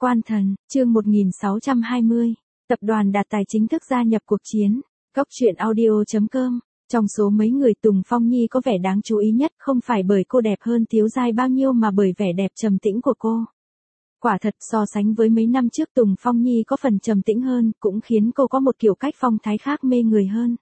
Quan thần, chương 1620. Tập đoàn Đạt Tài chính thức gia nhập cuộc chiến. Góc truyện audio.com. Trong số mấy người Tùng Phong Nhi có vẻ đáng chú ý nhất không phải bởi cô đẹp hơn Tiếu Giai bao nhiêu mà bởi vẻ đẹp trầm tĩnh của cô. Quả thật so sánh với mấy năm trước Tùng Phong Nhi có phần trầm tĩnh hơn, cũng khiến cô có một kiểu cách phong thái khác mê người hơn.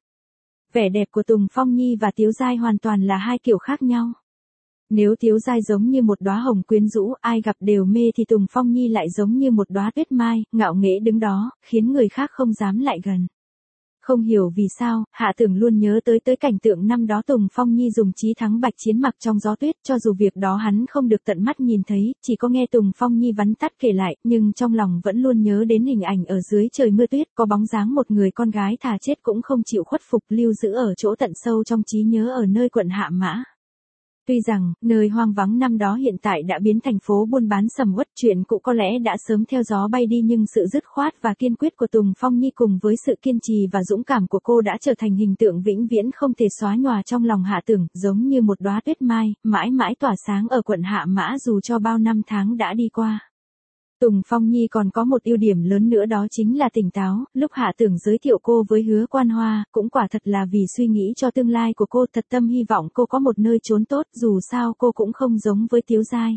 Vẻ đẹp của Tùng Phong Nhi và Tiếu Giai hoàn toàn là hai kiểu khác nhau. Nếu Tiếu Giai giống như một đóa hồng quyến rũ, ai gặp đều mê thì Tùng Phong Nhi lại giống như một đóa tuyết mai, ngạo nghễ đứng đó, khiến người khác không dám lại gần. Không hiểu vì sao, Hạ Tưởng luôn nhớ tới cảnh tượng năm đó Tùng Phong Nhi dùng chí thắng bạch chiến mặc trong gió tuyết, cho dù việc đó hắn không được tận mắt nhìn thấy, chỉ có nghe Tùng Phong Nhi vắn tắt kể lại, nhưng trong lòng vẫn luôn nhớ đến hình ảnh ở dưới trời mưa tuyết, có bóng dáng một người con gái thà chết cũng không chịu khuất phục lưu giữ ở chỗ tận sâu trong trí nhớ ở nơi quận Hạ Mã. Tuy rằng, nơi hoang vắng năm đó hiện tại đã biến thành phố buôn bán sầm uất, chuyện cũ có lẽ đã sớm theo gió bay đi, nhưng sự dứt khoát và kiên quyết của Tùng Phong Nhi cùng với sự kiên trì và dũng cảm của cô đã trở thành hình tượng vĩnh viễn không thể xóa nhòa trong lòng Hạ Tưởng, giống như một đóa tuyết mai, mãi mãi tỏa sáng ở quận Hạ Mã dù cho bao năm tháng đã đi qua. Tùng Phong Nhi còn có một ưu điểm lớn nữa, đó chính là tỉnh táo. Lúc Hạ Tưởng giới thiệu cô với Hứa Quan Hoa, cũng quả thật là vì suy nghĩ cho tương lai của cô, thật tâm hy vọng cô có một nơi trốn tốt, dù sao cô cũng không giống với Tiếu Giai.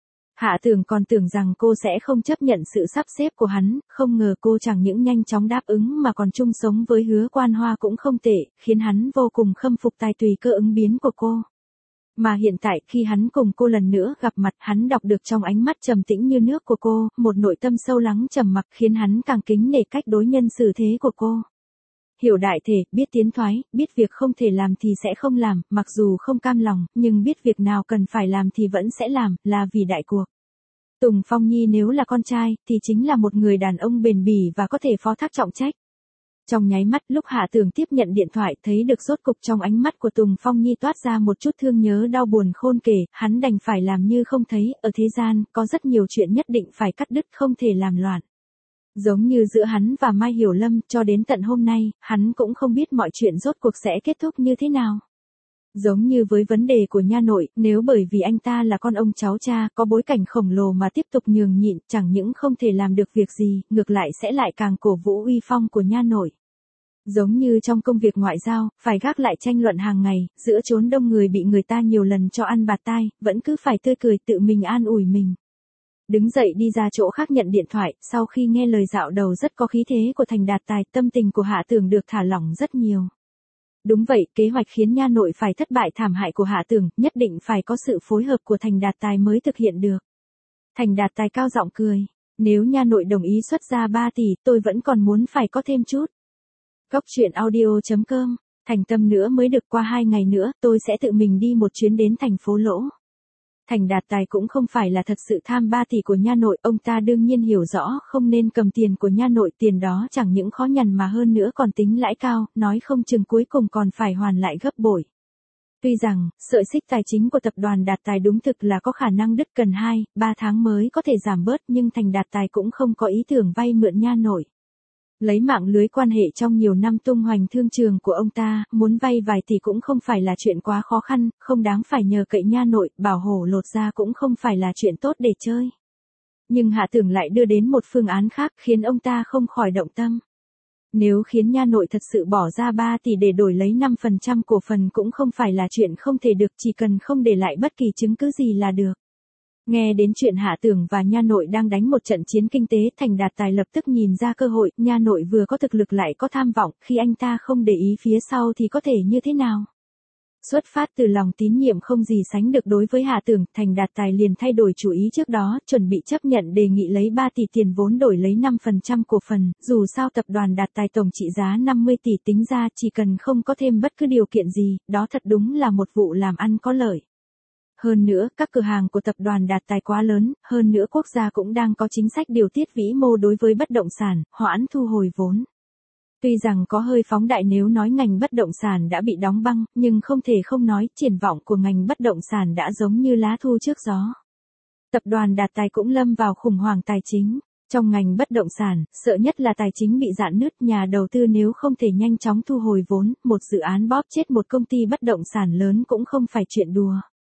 Hạ Tưởng còn tưởng rằng cô sẽ không chấp nhận sự sắp xếp của hắn, không ngờ cô chẳng những nhanh chóng đáp ứng mà còn chung sống với Hứa Quan Hoa cũng không tệ, khiến hắn vô cùng khâm phục tài tùy cơ ứng biến của cô. Mà hiện tại khi hắn cùng cô lần nữa gặp mặt, hắn đọc được trong ánh mắt trầm tĩnh như nước của cô, một nội tâm sâu lắng trầm mặc, khiến hắn càng kính nể cách đối nhân xử thế của cô. Hiểu đại thể, biết tiến thoái, biết việc không thể làm thì sẽ không làm, mặc dù không cam lòng, nhưng biết việc nào cần phải làm thì vẫn sẽ làm, là vì đại cuộc. Tùng Phong Nhi nếu là con trai, thì chính là một người đàn ông bền bỉ và có thể phó thác trọng trách. Trong nháy mắt lúc Hạ Tưởng tiếp nhận điện thoại, thấy được rốt cục trong ánh mắt của Tùng Phong Nhi toát ra một chút thương nhớ đau buồn khôn kể, hắn đành phải làm như không thấy, ở thế gian, có rất nhiều chuyện nhất định phải cắt đứt, không thể làm loạn. Giống như giữa hắn và Mai Hiểu Lâm, cho đến tận hôm nay, hắn cũng không biết mọi chuyện rốt cuộc sẽ kết thúc như thế nào. Giống như với vấn đề của nha nội, nếu bởi vì anh ta là con ông cháu cha, có bối cảnh khổng lồ mà tiếp tục nhường nhịn, chẳng những không thể làm được việc gì, ngược lại sẽ lại càng cổ vũ uy phong của nha nội. Giống như trong công việc ngoại giao, phải gác lại tranh luận hàng ngày, giữa chốn đông người bị người ta nhiều lần cho ăn bạt tai, vẫn cứ phải tươi cười tự mình an ủi mình. Đứng dậy đi ra chỗ khác nhận điện thoại, sau khi nghe lời dạo đầu rất có khí thế của Thành Đạt Tài, tâm tình của Hạ Tưởng được thả lỏng rất nhiều. Đúng vậy, kế hoạch khiến nha nội phải thất bại thảm hại của Hạ Tưởng, nhất định phải có sự phối hợp của Thành Đạt Tài mới thực hiện được. Thành Đạt Tài cao giọng cười, nếu nha nội đồng ý xuất ra 3 tỷ, tôi vẫn còn muốn phải có thêm chút. Góc truyện audio.com, thành tâm nữa mới được, qua 2 ngày nữa, tôi sẽ tự mình đi một chuyến đến thành phố Lỗ. Thành Đạt Tài cũng không phải là thật sự tham 3 tỷ của nha nội, ông ta đương nhiên hiểu rõ không nên cầm tiền của nha nội, tiền đó chẳng những khó nhằn mà hơn nữa còn tính lãi cao, nói không chừng cuối cùng còn phải hoàn lại gấp bội. Tuy rằng, sợi xích tài chính của tập đoàn Đạt Tài đúng thực là có khả năng đứt cần 2-3 tháng mới có thể giảm bớt, nhưng Thành Đạt Tài cũng không có ý tưởng vay mượn nha nội. Lấy mạng lưới quan hệ trong nhiều năm tung hoành thương trường của ông ta, muốn vay vài tỷ cũng không phải là chuyện quá khó khăn, không đáng phải nhờ cậy nha nội, bảo hổ lột ra cũng không phải là chuyện tốt để chơi. Nhưng Hạ Tưởng lại đưa đến một phương án khác khiến ông ta không khỏi động tâm. Nếu khiến nha nội thật sự bỏ ra 3 tỷ để đổi lấy 5% cổ phần cũng không phải là chuyện không thể được, chỉ cần không để lại bất kỳ chứng cứ gì là được. Nghe đến chuyện Hạ Tưởng và nha nội đang đánh một trận chiến kinh tế, Thành Đạt Tài lập tức nhìn ra cơ hội, nha nội vừa có thực lực lại có tham vọng, khi anh ta không để ý phía sau thì có thể như thế nào? Xuất phát từ lòng tín nhiệm không gì sánh được đối với Hạ Tưởng, Thành Đạt Tài liền thay đổi chủ ý trước đó, chuẩn bị chấp nhận đề nghị lấy 3 tỷ tiền vốn đổi lấy 5% cổ phần, dù sao tập đoàn Đạt Tài tổng trị giá 50 tỷ tính ra chỉ cần không có thêm bất cứ điều kiện gì, đó thật đúng là một vụ làm ăn có lợi. Hơn nữa, các cửa hàng của tập đoàn Đạt Tài quá lớn, hơn nữa quốc gia cũng đang có chính sách điều tiết vĩ mô đối với bất động sản, hoãn thu hồi vốn. Tuy rằng có hơi phóng đại nếu nói ngành bất động sản đã bị đóng băng, nhưng không thể không nói, triển vọng của ngành bất động sản đã giống như lá thu trước gió. Tập đoàn Đạt Tài cũng lâm vào khủng hoảng tài chính. Trong ngành bất động sản, sợ nhất là tài chính bị rạn nứt, nhà đầu tư nếu không thể nhanh chóng thu hồi vốn, một dự án bóp chết một công ty bất động sản lớn cũng không phải chuyện đùa.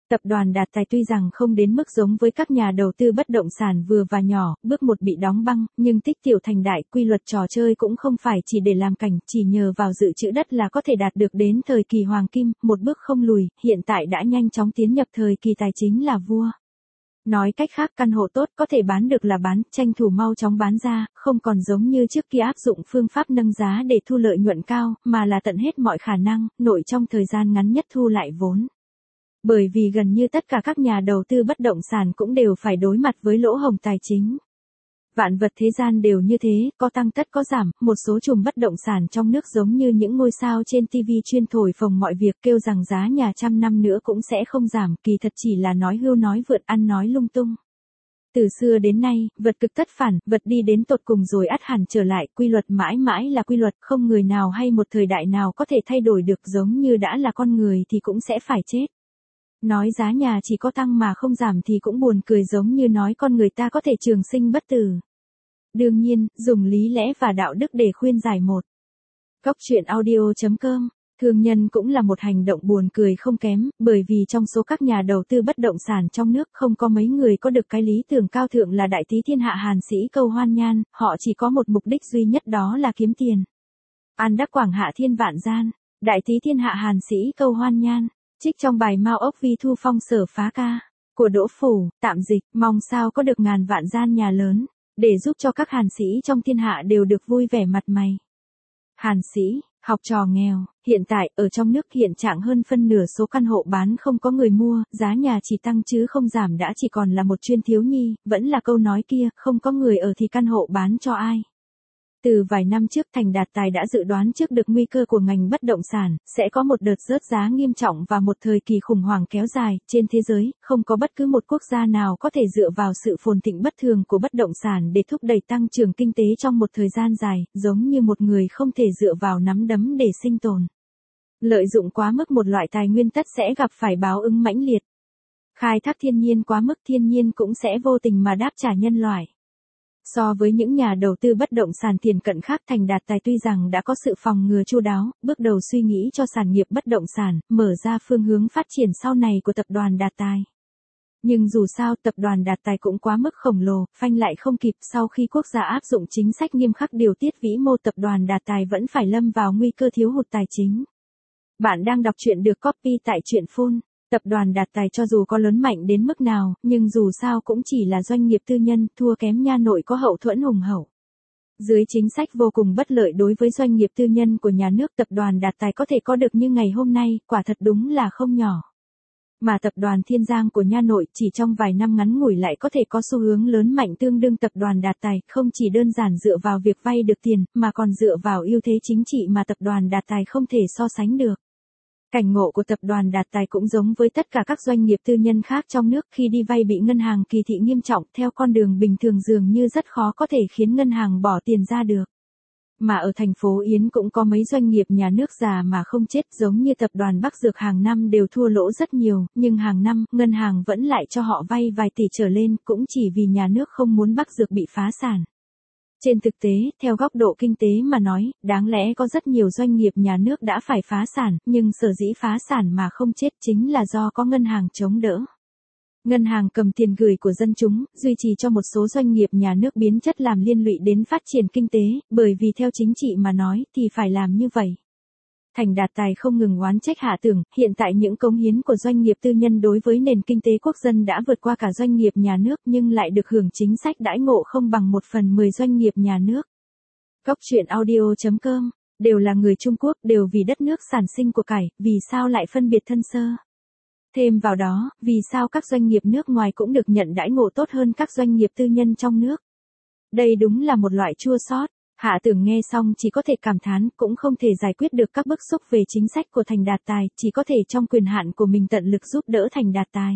Tập đoàn Đạt Tài tuy rằng không đến mức giống với các nhà đầu tư bất động sản vừa và nhỏ, bước một bị đóng băng, nhưng tích tiểu thành đại, quy luật trò chơi cũng không phải chỉ để làm cảnh, chỉ nhờ vào dự trữ đất là có thể đạt được đến thời kỳ hoàng kim, một bước không lùi, hiện tại đã nhanh chóng tiến nhập thời kỳ tài chính là vua. Nói cách khác, căn hộ tốt có thể bán được là bán, tranh thủ mau chóng bán ra, không còn giống như trước kia áp dụng phương pháp nâng giá để thu lợi nhuận cao, mà là tận hết mọi khả năng, nội trong thời gian ngắn nhất thu lại vốn. Bởi vì gần như tất cả các nhà đầu tư bất động sản cũng đều phải đối mặt với lỗ hổng tài chính. Vạn vật thế gian đều như thế, có tăng tất có giảm, một số chùm bất động sản trong nước giống như những ngôi sao trên TV chuyên thổi phồng mọi việc kêu rằng giá nhà trăm năm nữa cũng sẽ không giảm, kỳ thật chỉ là nói hưu nói vượt ăn nói lung tung. Từ xưa đến nay, vật cực tất phản, vật đi đến tột cùng rồi ắt hẳn trở lại, quy luật mãi mãi là quy luật, không người nào hay một thời đại nào có thể thay đổi được, giống như đã là con người thì cũng sẽ phải chết. Nói giá nhà chỉ có tăng mà không giảm thì cũng buồn cười, giống như nói con người ta có thể trường sinh bất tử. Đương nhiên, dùng lý lẽ và đạo đức để khuyên giải một. Góc truyện audio.com, thương nhân cũng là một hành động buồn cười không kém, bởi vì trong số các nhà đầu tư bất động sản trong nước không có mấy người có được cái lý tưởng cao thượng là đại tí thiên hạ Hàn Sĩ Câu Hoan Nhan, họ chỉ có một mục đích duy nhất, đó là kiếm tiền. An đắc quảng hạ thiên vạn gian, đại tí thiên hạ Hàn Sĩ Câu Hoan Nhan. Trích trong bài Mao ốc vi thu phong sở phá ca, của Đỗ Phủ, tạm dịch, mong sao có được ngàn vạn gian nhà lớn, để giúp cho các hàn sĩ trong thiên hạ đều được vui vẻ mặt mày. Hàn sĩ, học trò nghèo, hiện tại, ở trong nước hiện trạng hơn phân nửa số căn hộ bán không có người mua, giá nhà chỉ tăng chứ không giảm đã chỉ còn là một chuyên thiếu nhi, vẫn là câu nói kia, không có người ở thì căn hộ bán cho ai. Từ vài năm trước, Thành Đạt Tài đã dự đoán trước được nguy cơ của ngành bất động sản, sẽ có một đợt rớt giá nghiêm trọng và một thời kỳ khủng hoảng kéo dài. Trên thế giới, không có bất cứ một quốc gia nào có thể dựa vào sự phồn thịnh bất thường của bất động sản để thúc đẩy tăng trưởng kinh tế trong một thời gian dài, giống như một người không thể dựa vào nắm đấm để sinh tồn. Lợi dụng quá mức một loại tài nguyên tất sẽ gặp phải báo ứng mãnh liệt. Khai thác thiên nhiên quá mức, thiên nhiên cũng sẽ vô tình mà đáp trả nhân loại. So với những nhà đầu tư bất động sản tiền cận khác, Thành Đạt Tài tuy rằng đã có sự phòng ngừa chu đáo, bước đầu suy nghĩ cho sản nghiệp bất động sản, mở ra phương hướng phát triển sau này của tập đoàn Đạt Tài. Nhưng dù sao, tập đoàn Đạt Tài cũng quá mức khổng lồ, phanh lại không kịp, sau khi quốc gia áp dụng chính sách nghiêm khắc điều tiết vĩ mô, tập đoàn Đạt Tài vẫn phải lâm vào nguy cơ thiếu hụt tài chính. Bạn đang đọc truyện được copy tại truyện Phun. Tập đoàn Đạt Tài cho dù có lớn mạnh đến mức nào, nhưng dù sao cũng chỉ là doanh nghiệp tư nhân, thua kém nha nội có hậu thuẫn hùng hậu. Dưới chính sách vô cùng bất lợi đối với doanh nghiệp tư nhân của nhà nước, tập đoàn Đạt Tài có thể có được như ngày hôm nay, quả thật đúng là không nhỏ. Mà tập đoàn Thiên Giang của nha nội chỉ trong vài năm ngắn ngủi lại có thể có xu hướng lớn mạnh tương đương tập đoàn Đạt Tài, không chỉ đơn giản dựa vào việc vay được tiền, mà còn dựa vào ưu thế chính trị mà tập đoàn Đạt Tài không thể so sánh được. Cảnh ngộ của tập đoàn Đạt Tài cũng giống với tất cả các doanh nghiệp tư nhân khác trong nước, khi đi vay bị ngân hàng kỳ thị nghiêm trọng, theo con đường bình thường dường như rất khó có thể khiến ngân hàng bỏ tiền ra được. Mà ở thành phố Yến cũng có mấy doanh nghiệp nhà nước già mà không chết, giống như tập đoàn Bắc Dược hàng năm đều thua lỗ rất nhiều, nhưng hàng năm, ngân hàng vẫn lại cho họ vay vài tỷ trở lên, cũng chỉ vì nhà nước không muốn Bắc Dược bị phá sản. Trên thực tế, theo góc độ kinh tế mà nói, đáng lẽ có rất nhiều doanh nghiệp nhà nước đã phải phá sản, nhưng sở dĩ phá sản mà không chết chính là do có ngân hàng chống đỡ. Ngân hàng cầm tiền gửi của dân chúng, duy trì cho một số doanh nghiệp nhà nước biến chất làm liên lụy đến phát triển kinh tế, bởi vì theo chính trị mà nói thì phải làm như vậy. Thành Đạt Tài không ngừng oán trách Hạ Tưởng, hiện tại những cống hiến của doanh nghiệp tư nhân đối với nền kinh tế quốc dân đã vượt qua cả doanh nghiệp nhà nước, nhưng lại được hưởng chính sách đãi ngộ không bằng 1/10 doanh nghiệp nhà nước. Góc truyện audio.com, đều là người Trung Quốc, đều vì đất nước sản sinh của cải, vì sao lại phân biệt thân sơ? Thêm vào đó, vì sao các doanh nghiệp nước ngoài cũng được nhận đãi ngộ tốt hơn các doanh nghiệp tư nhân trong nước? Đây đúng là một loại chua xót. Hạ Tưởng nghe xong chỉ có thể cảm thán, cũng không thể giải quyết được các bức xúc về chính sách của Thành Đạt Tài, chỉ có thể trong quyền hạn của mình tận lực giúp đỡ Thành Đạt Tài.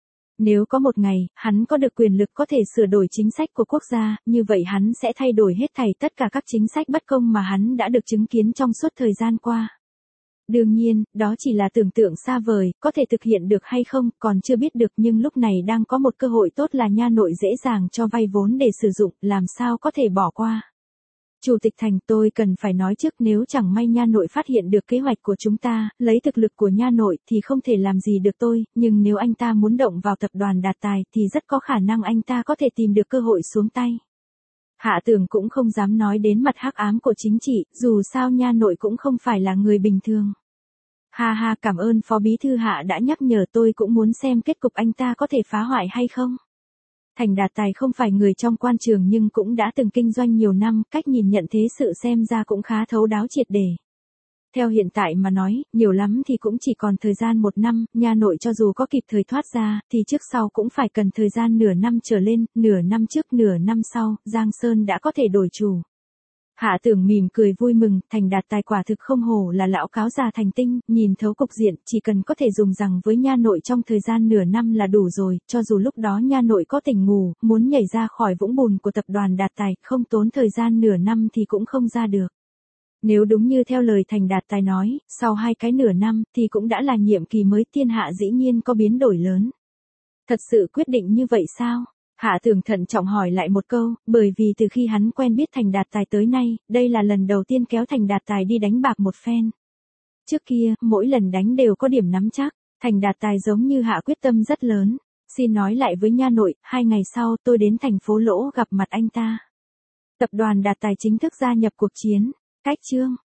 Nếu có một ngày, hắn có được quyền lực có thể sửa đổi chính sách của quốc gia, như vậy hắn sẽ thay đổi hết thảy tất cả các chính sách bất công mà hắn đã được chứng kiến trong suốt thời gian qua. Đương nhiên, đó chỉ là tưởng tượng xa vời, có thể thực hiện được hay không, còn chưa biết được, nhưng lúc này đang có một cơ hội tốt là nha nội dễ dàng cho vay vốn để sử dụng, làm sao có thể bỏ qua. Chủ tịch Thành, tôi cần phải nói trước, nếu chẳng may nha nội phát hiện được kế hoạch của chúng ta, lấy thực lực của nha nội thì không thể làm gì được tôi, nhưng nếu anh ta muốn động vào tập đoàn Đạt Tài thì rất có khả năng anh ta có thể tìm được cơ hội xuống tay. Hạ Tường cũng không dám nói đến mặt hắc ám của chính trị, dù sao nha nội cũng không phải là người bình thường. Ha ha, cảm ơn Phó Bí Thư Hạ đã nhắc nhở, tôi cũng muốn xem kết cục anh ta có thể phá hoại hay không. Thành Đạt Tài không phải người trong quan trường nhưng cũng đã từng kinh doanh nhiều năm, cách nhìn nhận thế sự xem ra cũng khá thấu đáo triệt để. Theo hiện tại mà nói, nhiều lắm thì cũng chỉ còn thời gian 1 năm, nha nội cho dù có kịp thời thoát ra, thì trước sau cũng phải cần thời gian nửa năm trở lên, nửa năm trước nửa năm sau, Giang Sơn đã có thể đổi chủ. Hạ Tưởng mỉm cười vui mừng, Thành Đạt Tài quả thực không hổ là lão cáo già thành tinh, nhìn thấu cục diện, chỉ cần có thể dùng rằng với nha nội trong thời gian nửa năm là đủ rồi, cho dù lúc đó nha nội có tỉnh ngủ, muốn nhảy ra khỏi vũng bùn của tập đoàn Đạt Tài, không tốn thời gian nửa năm thì cũng không ra được. Nếu đúng như theo lời Thành Đạt Tài nói, sau 2 cái nửa năm thì cũng đã là nhiệm kỳ mới, thiên hạ dĩ nhiên có biến đổi lớn. Thật sự quyết định như vậy sao? Hạ Tưởng thận trọng hỏi lại một câu, bởi vì từ khi hắn quen biết Thành Đạt Tài tới nay, đây là lần đầu tiên kéo Thành Đạt Tài đi đánh bạc một phen. Trước kia, mỗi lần đánh đều có điểm nắm chắc, Thành Đạt Tài giống như hạ quyết tâm rất lớn. Xin nói lại với nha nội, 2 ngày sau tôi đến thành phố Lỗ gặp mặt anh ta. Tập đoàn Đạt Tài chính thức gia nhập cuộc chiến. Cách chương